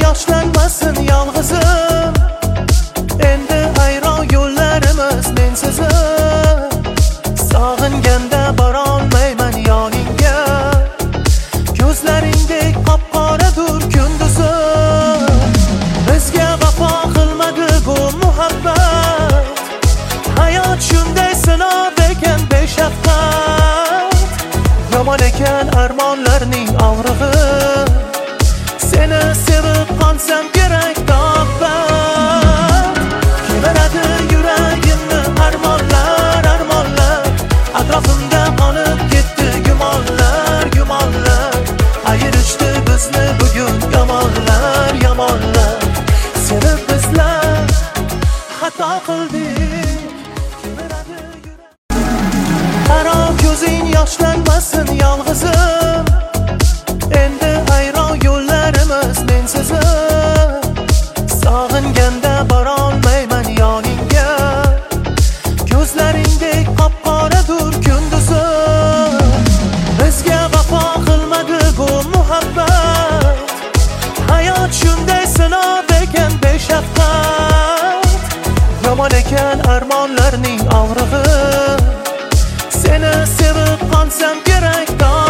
yoshlanmasin yolg'izim. Endi ayron yo'llarimiz mensizim. Sog'inganda borolmayman yoningga. Ko'zlaringdek qop-qoradur kunduzim. Bizga vafo qilmadi bu muhabbat. Hayot shunday sinov ekan beshafqat. Yomon ekan armonlarning og'rig'i. Seni sevib qolsam kerak topbat. Kemiradi yuragimni armonlar, armonlar. Atrofimda qolib ketdi gumonlar, gumonlar. Ayirishdi bizni bugun yomonlar, yomonlar. Sevib bizlar xato qildik. Kemiradi qaro ko'zing yoshlanmasin yolg'izim. Endi ayron yo'llarimiz mensizim. Sog'inganda borolmayman yoningga. Ko'zlaringdek qop-qoradur kunduzim. Bizga vafo qilmadi bu muhabbat. Hayot shunday sinov ekan beshafqat. Yomon ekan armonlarning og'rig'i. Seni sevib qolsam kerak